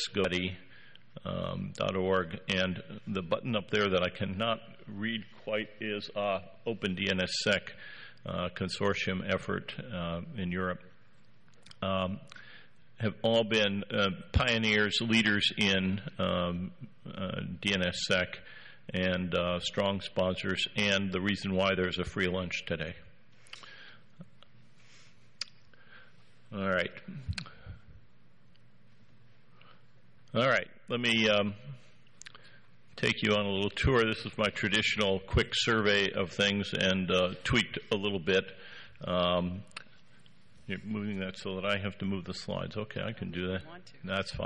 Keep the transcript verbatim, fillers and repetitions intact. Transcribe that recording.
dot org, and the button up there that I cannot read quite is uh, Open D N S S E C uh, consortium effort uh, in Europe. Um, have all been uh, pioneers, leaders in um, uh, D N S S E C, and uh, strong sponsors, and the reason why there's a free lunch today. All right. All right, let me um, take you on a little tour. This is my traditional quick survey of things, and uh, tweaked a little bit. Um, you're moving that so that I have to move the slides. Okay, I can do that. That's fine.